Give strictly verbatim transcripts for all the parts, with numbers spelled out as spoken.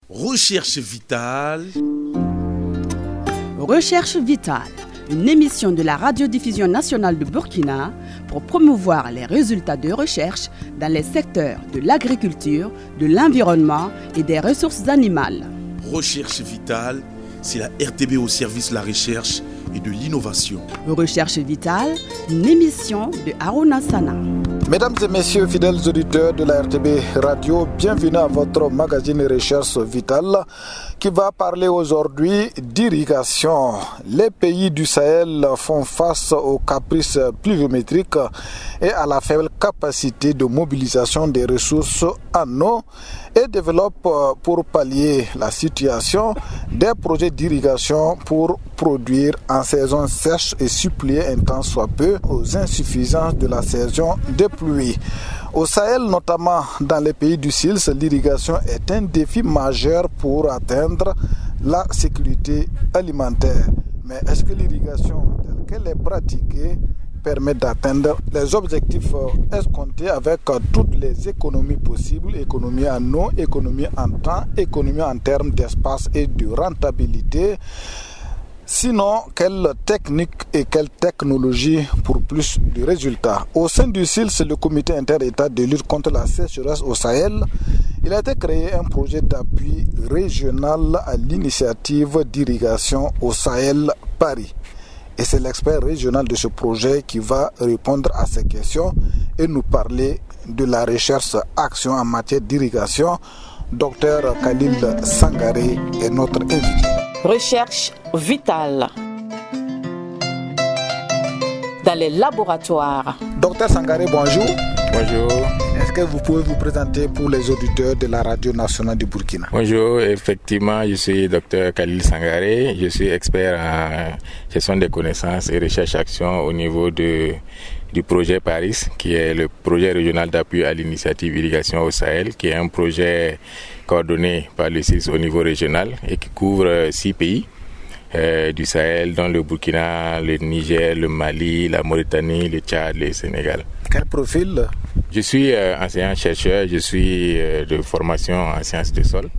Recherche vitale. Recherche vitale, une émission de la radiodiffusion nationale de Burkina pour promouvoir les résultats de recherche dans les secteurs de l'agriculture, de l'environnement et des ressources animales. Recherche vitale, c'est la R T B au service de la recherche et de l'innovation. Recherche vitale, une émission de Haruna Sana. Mesdames et messieurs, fidèles auditeurs de la R T B Radio, bienvenue à votre magazine Recherche Vitale qui va parler aujourd'hui d'irrigation. Les pays du Sahel font face aux caprices pluviométriques et à la faible capacité de mobilisation des ressources en eau et développent pour pallier la situation des projets d'irrigation pour produire en saison sèche et suppléer un temps soit peu aux insuffisances de la saison des pluies. Au Sahel, notamment dans les pays du S I L S, l'irrigation est un défi majeur pour atteindre la sécurité alimentaire. Mais est-ce que l'irrigation telle qu'elle est pratiquée permet d'atteindre les objectifs escomptés avec toutes les économies possibles, économie en eau, économie en temps, économie en termes d'espace et de rentabilité? Sinon, quelle technique et quelle technologie pour plus de résultats? Au sein du S I L S, le comité inter-État de lutte contre la sécheresse au Sahel, il a été créé un projet d'appui régional à l'initiative d'irrigation au Sahel Paris. Et c'est l'expert régional de ce projet qui va répondre à ces questions et nous parler de la recherche action en matière d'irrigation. Docteur Khalil Sangaré est notre invité. Recherche vitale dans les laboratoires. Docteur Sangaré, bonjour. Bonjour. Est-ce que vous pouvez vous présenter pour les auditeurs de la radio nationale du Burkina? Bonjour, effectivement, je suis docteur Khalil Sangaré. Je suis expert en gestion des connaissances et recherche action au niveau de, du projet Paris, qui est le projet régional d'appui à l'initiative irrigation au Sahel, qui est un projet coordonné par le S I L S au niveau régional et qui couvre six pays euh, du Sahel, dont le Burkina, le Niger, le Mali, la Mauritanie, le Tchad, le Sénégal. Quel profil? Je suis euh, enseignant-chercheur, je suis euh, de formation en sciences du sol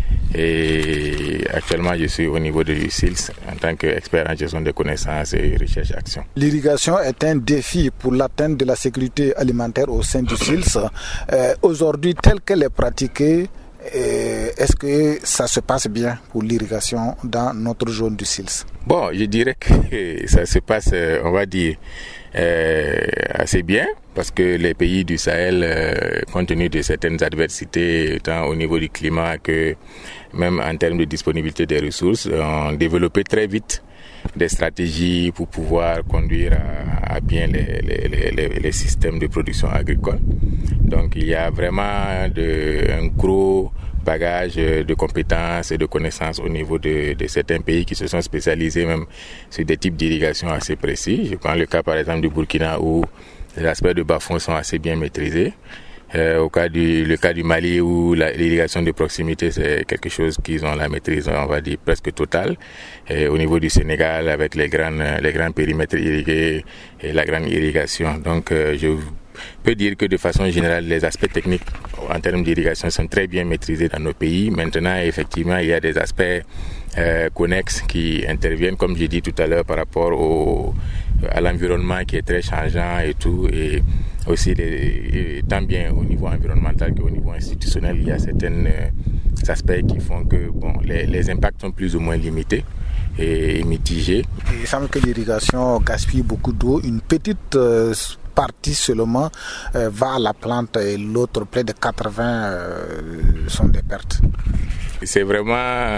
et actuellement je suis au niveau du S I L S en tant qu'expert en gestion de connaissances et recherche action. L'irrigation est un défi pour l'atteinte de la sécurité alimentaire au sein du S I L S. Euh, aujourd'hui, telle qu'elle est pratiquée, est-ce que ça se passe bien pour l'irrigation dans notre zone du S I L S? Bon, je dirais que ça se passe, on va dire, euh, assez bien, parce que les pays du Sahel, euh, compte tenu de certaines adversités, tant au niveau du climat que même en termes de disponibilité des ressources, ont développé très vite des stratégies pour pouvoir conduire à, à bien les, les, les, les systèmes de production agricole. Donc il y a vraiment de, un gros bagage de compétences et de connaissances au niveau de, de certains pays qui se sont spécialisés même sur des types d'irrigation assez précis. Je prends le cas par exemple du Burkina où les aspects de bas-fond sont assez bien maîtrisés. Euh, au cas du, le cas du Mali où la, l'irrigation de proximité c'est quelque chose qu'ils ont la maîtrise, on va dire presque totale. Et au niveau du Sénégal avec les grands les grands périmètres irrigués et la grande irrigation. Donc euh, je peux dire que de façon générale les aspects techniques en termes d'irrigation sont très bien maîtrisés dans nos pays. Maintenant effectivement il y a des aspects euh, connexes qui interviennent comme j'ai dit tout à l'heure par rapport au à l'environnement qui est très changeant et tout, et aussi les, tant bien au niveau environnemental qu'au niveau institutionnel, il y a certains euh, aspects qui font que bon, les, les impacts sont plus ou moins limités et mitigés. Il semble que l'irrigation gaspille beaucoup d'eau, une petite euh, partie seulement euh, va à la plante et l'autre, près de quatre-vingts euh, sont des pertes. C'est vraiment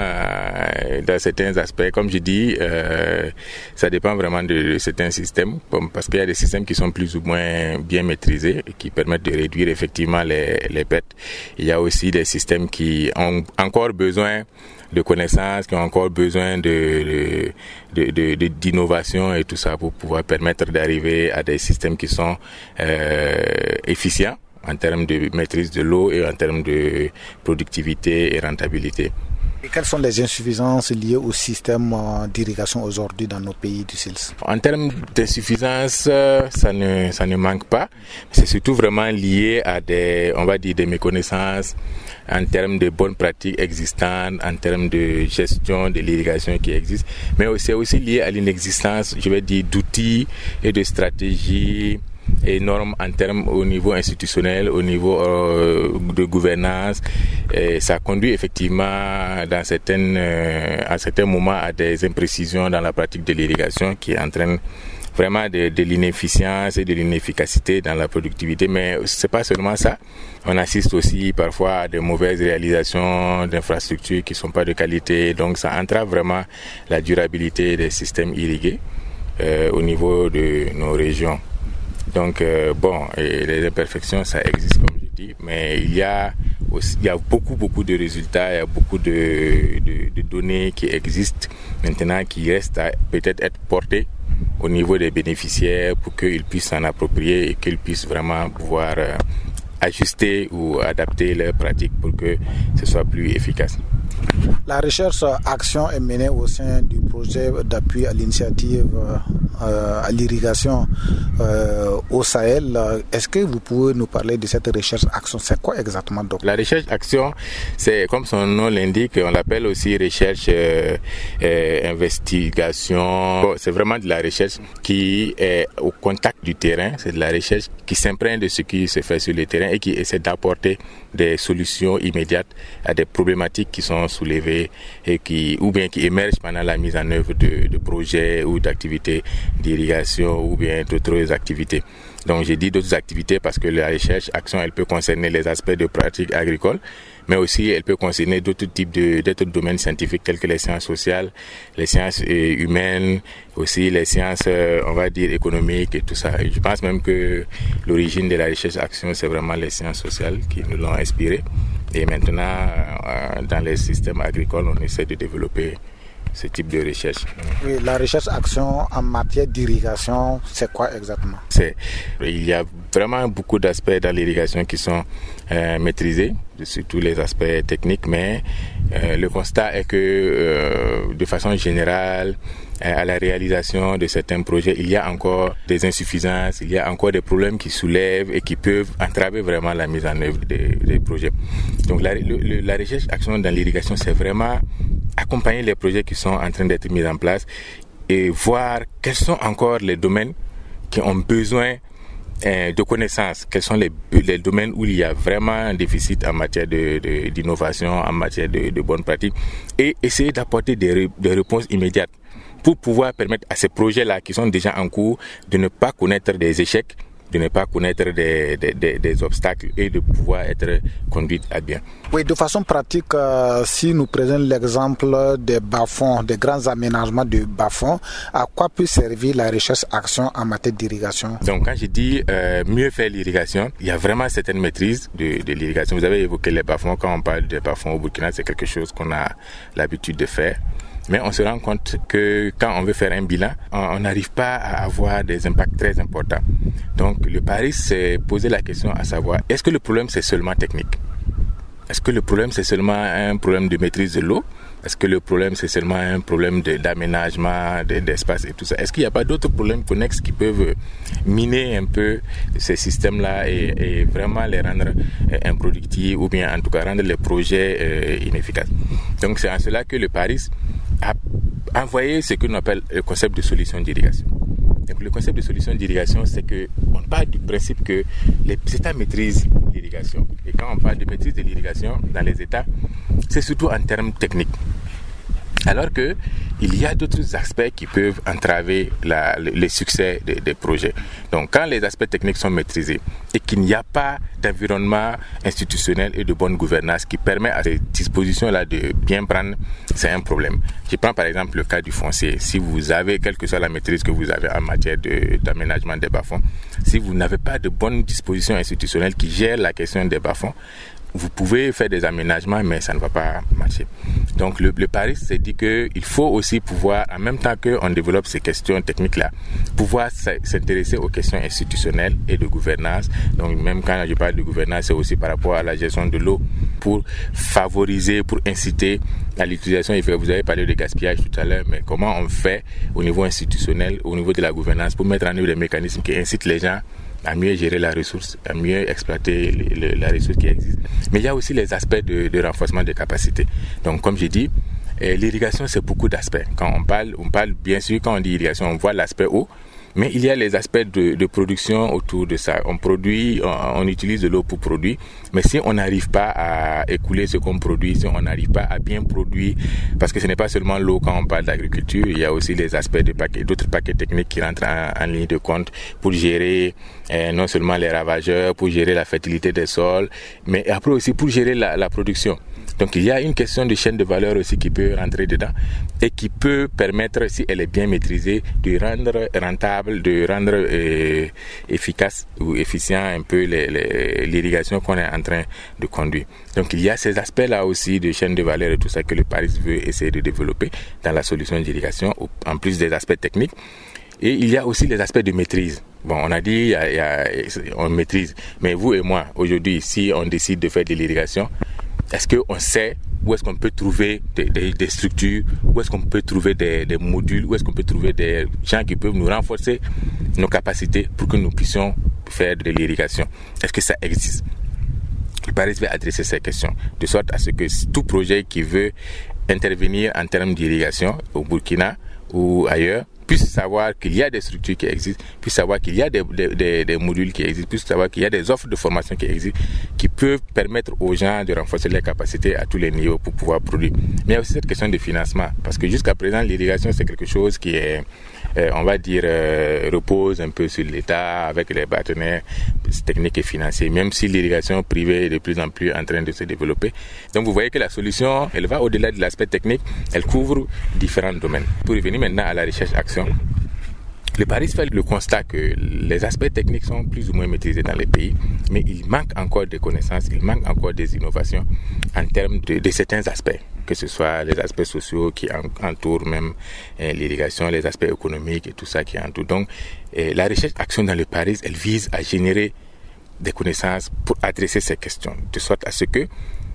euh, dans certains aspects, comme je dis, euh, ça dépend vraiment de, de certains systèmes, parce qu'il y a des systèmes qui sont plus ou moins bien maîtrisés et qui permettent de réduire effectivement les, les pertes. Il y a aussi des systèmes qui ont encore besoin de connaissances, qui ont encore besoin de, de, de, de, d'innovation et tout ça pour pouvoir permettre d'arriver à des systèmes qui sont euh, efficients en termes de maîtrise de l'eau et en termes de productivité et rentabilité. Et quelles sont les insuffisances liées au système d'irrigation aujourd'hui dans nos pays du S I L S? En termes d'insuffisance, ça ne, ça ne manque pas. C'est surtout vraiment lié à des, on va dire, des méconnaissances en termes de bonnes pratiques existantes, en termes de gestion de l'irrigation qui existe, mais c'est aussi lié à l'inexistence, je vais dire, d'outils et de stratégies et normes en termes au niveau institutionnel, au niveau euh, de gouvernance. Et ça conduit effectivement dans certaines, euh, à certains moments à des imprécisions dans la pratique de l'irrigation qui entraînent vraiment de, de l'inefficience et de l'inefficacité dans la productivité. Mais c'est pas seulement ça. On assiste aussi parfois à de mauvaises réalisations d'infrastructures qui sont pas de qualité. Donc ça entrave vraiment la durabilité des systèmes irrigués euh, au niveau de nos régions. Donc euh, bon, et les imperfections, ça existe comme je dis, mais il y a aussi, il y a beaucoup beaucoup de résultats, il y a beaucoup de, de, de données qui existent maintenant, qui restent à peut-être être portées au niveau des bénéficiaires pour qu'ils puissent s'en approprier et qu'ils puissent vraiment pouvoir euh, ajuster ou adapter leurs pratiques pour que ce soit plus efficace. La recherche action est menée au sein du projet d'appui à l'initiative euh, à l'irrigation euh, au Sahel. Est-ce que vous pouvez nous parler de cette recherche action? C'est quoi exactement, donc? La recherche action, c'est comme son nom l'indique, on l'appelle aussi recherche euh, euh, investigation. Bon, c'est vraiment de la recherche qui est au contact du terrain. C'est de la recherche qui s'imprègne de ce qui se fait sur le terrain et qui essaie d'apporter des solutions immédiates à des problématiques qui sont soulevées et qui, ou bien qui émergent pendant la mise en œuvre de, de projets ou d'activités d'irrigation ou bien d'autres activités. Donc j'ai dit d'autres activités parce que la recherche action, elle peut concerner les aspects de pratiques agricoles, mais aussi elle peut concerner d'autres types de d'autres domaines scientifiques tels que les sciences sociales, les sciences euh, humaines, aussi les sciences, euh, on va dire, économiques et tout ça. Et je pense même que l'origine de la recherche action, c'est vraiment les sciences sociales qui nous l'ont inspiré. Et maintenant, euh, dans les systèmes agricoles, on essaie de développer ce type de recherche. Oui, la recherche action en matière d'irrigation, c'est quoi exactement? C'est, il y a vraiment beaucoup d'aspects dans l'irrigation qui sont euh, maîtrisés, surtout les aspects techniques, mais euh, le constat est que euh, de façon générale, euh, à la réalisation de certains projets, il y a encore des insuffisances, il y a encore des problèmes qui soulèvent et qui peuvent entraver vraiment la mise en œuvre des, des projets. Donc la, le, la recherche action dans l'irrigation, c'est vraiment accompagner les projets qui sont en train d'être mis en place et voir quels sont encore les domaines qui ont besoin euh, de connaissances, quels sont les, les domaines où il y a vraiment un déficit en matière de, de, d'innovation, en matière de, de bonnes pratiques, et essayer d'apporter des, des réponses immédiates pour pouvoir permettre à ces projets-là qui sont déjà en cours de ne pas connaître des échecs, de ne pas connaître des, des, des, des obstacles et de pouvoir être conduit à bien. Oui, de façon pratique, euh, si nous prenons l'exemple des bas-fonds, des grands aménagements de bas-fonds, à quoi peut servir la recherche-action en matière d'irrigation? Donc quand je dis euh, mieux faire l'irrigation, il y a vraiment certaines maîtrises de, de l'irrigation. Vous avez évoqué les bas-fonds. Quand on parle des bas-fonds au Burkina, c'est quelque chose qu'on a l'habitude de faire. Mais on se rend compte que quand on veut faire un bilan, on n'arrive pas à avoir des impacts très importants. Donc le pari, c'est poser la question à savoir, est-ce que le problème c'est seulement technique? Est-ce que le problème c'est seulement un problème de maîtrise de l'eau? Est-ce que le problème c'est seulement un problème de, d'aménagement, de, d'espace et tout ça? Est-ce qu'il n'y a pas d'autres problèmes connexes qui peuvent miner un peu ces systèmes-là et, et vraiment les rendre euh, improductifs ou bien en tout cas rendre les projets euh, inefficaces? Donc c'est en cela que le Paris a envoyé ce que l'on appelle le concept de solution d'irrigation. Donc, le concept de solution d'irrigation, c'est que on parle du principe que les États maîtrisent l'irrigation. Et quand on parle de maîtrise de l'irrigation dans les États, c'est surtout en termes techniques. Alors que il y a d'autres aspects qui peuvent entraver la, le, le succès des, des projets. Donc, quand les aspects techniques sont maîtrisés et qu'il n'y a pas d'environnement institutionnel et de bonne gouvernance qui permet à ces dispositions-là de bien prendre, c'est un problème. Je prends par exemple le cas du foncier. Si vous avez, quelle que soit la maîtrise que vous avez en matière de, d'aménagement des bas-fonds, si vous n'avez pas de bonnes dispositions institutionnelles qui gèrent la question des bas-fonds, vous pouvez faire des aménagements, mais ça ne va pas marcher. Donc le, le pari, c'est dit qu'il faut aussi pouvoir, en même temps qu'on développe ces questions techniques-là, pouvoir s'intéresser aux questions institutionnelles et de gouvernance. Donc même quand je parle de gouvernance, c'est aussi par rapport à la gestion de l'eau, pour favoriser, pour inciter à l'utilisation. Vous avez parlé de gaspillage tout à l'heure, mais comment on fait au niveau institutionnel, au niveau de la gouvernance, pour mettre en œuvre des mécanismes qui incitent les gens à mieux gérer la ressource, à mieux exploiter le, le, la ressource qui existe. Mais il y a aussi les aspects de, de renforcement des capacités. Donc, comme j'ai dit, eh, l'irrigation, c'est beaucoup d'aspects. Quand on parle, on parle bien sûr, quand on dit irrigation, on voit l'aspect eau, mais il y a les aspects de, de production autour de ça. On produit, on, on utilise de l'eau pour produire, mais si on n'arrive pas à écouler ce qu'on produit, si on n'arrive pas à bien produire, parce que ce n'est pas seulement l'eau quand on parle d'agriculture, il y a aussi les aspects de paquets, d'autres paquets techniques qui rentrent en, en ligne de compte pour gérer eh, non seulement les ravageurs, pour gérer la fertilité des sols, mais après aussi pour gérer la, la production. Donc il y a une question de chaîne de valeur aussi qui peut rentrer dedans et qui peut permettre, si elle est bien maîtrisée, de rendre rentable, de rendre euh, efficace ou efficient un peu les, les, l'irrigation qu'on est en train de conduire. Donc il y a ces aspects-là aussi de chaîne de valeur et tout ça que le Paris veut essayer de développer dans la solution d'irrigation, en plus des aspects techniques. Et il y a aussi les aspects de maîtrise. Bon, on a dit, il y a, il y a, on maîtrise. Mais vous et moi, aujourd'hui, si on décide de faire de l'irrigation, est-ce qu'on sait où est-ce qu'on peut trouver des, des, des structures, où est-ce qu'on peut trouver des, des modules, où est-ce qu'on peut trouver des gens qui peuvent nous renforcer nos capacités pour que nous puissions faire de l'irrigation? Est-ce que ça existe? Le Paris va adresser ces questions, de sorte à ce que tout projet qui veut intervenir en termes d'irrigation au Burkina ou ailleurs puisse savoir qu'il y a des structures qui existent, puisse savoir qu'il y a des, des, des, des modules qui existent, puisse savoir qu'il y a des offres de formation qui existent, qui peuvent permettre aux gens de renforcer leurs capacités à tous les niveaux pour pouvoir produire. Mais il y a aussi cette question de financement, parce que jusqu'à présent, l'irrigation, c'est quelque chose qui est, euh, on va dire, euh, repose un peu sur l'État, avec les partenaires techniques et financiers, même si l'irrigation privée est de plus en plus en train de se développer. Donc vous voyez que la solution, elle va au-delà de l'aspect technique, elle couvre différents domaines. Pour revenir maintenant à la recherche-action, le Paris fait le constat que les aspects techniques sont plus ou moins maîtrisés dans les pays, mais il manque encore des connaissances, il manque encore des innovations en termes de, de certains aspects, que ce soit les aspects sociaux qui entourent même eh, l'irrigation, les aspects économiques et tout ça qui entoure. Donc eh, la recherche-action dans le Paris, elle vise à générer des connaissances pour adresser ces questions, de sorte à ce que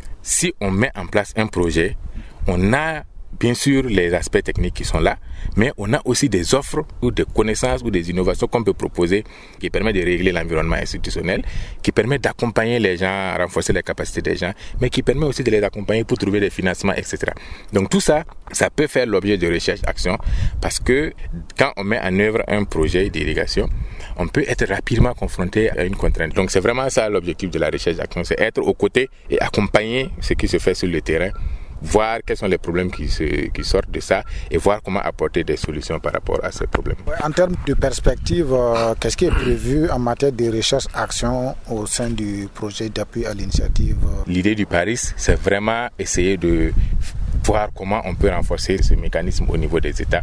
si on met en place un projet, on a bien sûr les aspects techniques qui sont là, mais on a aussi des offres ou des connaissances ou des innovations qu'on peut proposer qui permettent de régler l'environnement institutionnel, qui permettent d'accompagner les gens, à renforcer les capacités des gens, mais qui permet aussi de les accompagner pour trouver des financements, et cetera. Donc tout ça, ça peut faire l'objet de recherche-action parce que quand on met en œuvre un projet d'irrigation, on peut être rapidement confronté à une contrainte. Donc c'est vraiment ça l'objectif de la recherche-action, c'est être aux côtés et accompagner ce qui se fait sur le terrain, voir quels sont les problèmes qui, se, qui sortent de ça et voir comment apporter des solutions par rapport à ces problèmes. En termes de perspective, euh, qu'est-ce qui est prévu en matière de recherche-action au sein du projet d'appui à l'initiative? L'idée du Paris, c'est vraiment essayer de voir comment on peut renforcer ce mécanisme au niveau des États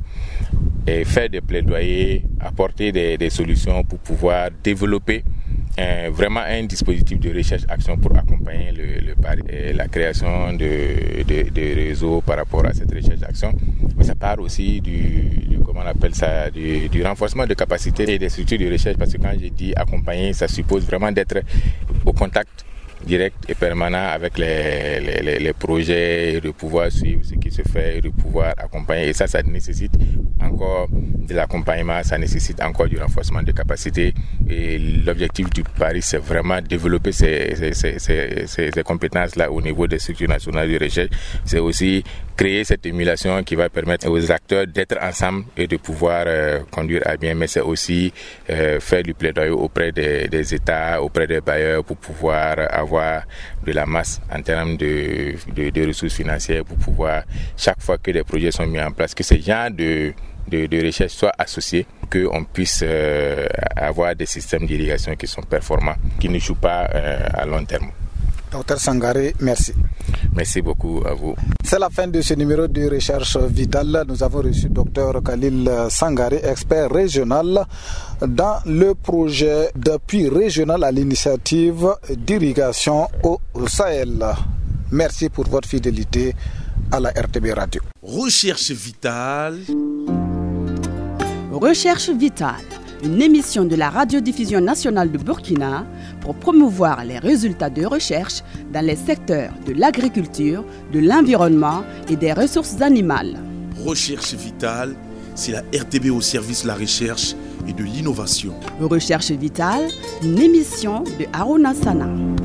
et faire des plaidoyers, apporter des, des solutions pour pouvoir développer Euh, vraiment un dispositif de recherche-action pour accompagner le, le Paris et la création de, de, de réseaux par rapport à cette recherche-action. Mais ça part aussi du, du comment on appelle ça, du, du renforcement de capacités et des structures de recherche, parce que quand j'ai dit accompagner, ça suppose vraiment d'être au contact direct et permanent avec les, les, les projets, et de pouvoir suivre ce qui se fait, et de pouvoir accompagner. Et ça, ça nécessite encore de l'accompagnement, ça nécessite encore du renforcement de capacités. Et l'objectif du Paris, c'est vraiment développer ces, ces, ces, ces, ces compétences-là au niveau des structures nationales de recherche. C'est aussi créer cette émulation qui va permettre aux acteurs d'être ensemble et de pouvoir euh, conduire à bien. Mais c'est aussi euh, faire du plaidoyer auprès des, des États, auprès des bailleurs pour pouvoir avoir de la masse en termes de, de, de ressources financières pour pouvoir, chaque fois que des projets sont mis en place, que ces gens de, de, de recherche soient associés, qu'on puisse euh, avoir des systèmes d'irrigation qui sont performants, qui ne jouent pas euh, à long terme. Docteur Sangaré, merci. Merci beaucoup à vous. C'est la fin de ce numéro de Recherche Vitale. Nous avons reçu Docteur Khalil Sangaré, expert régional dans le projet d'appui régional à l'initiative d'irrigation au Sahel. Merci pour votre fidélité à la R T B Radio. Recherche Vitale. Recherche Vitale, une émission de la radiodiffusion nationale de Burkina pour promouvoir les résultats de recherche dans les secteurs de l'agriculture, de l'environnement et des ressources animales. Recherche Vitale, c'est la R T B au service de la recherche et de l'innovation. Recherche vitale, une émission de Aruna Sana.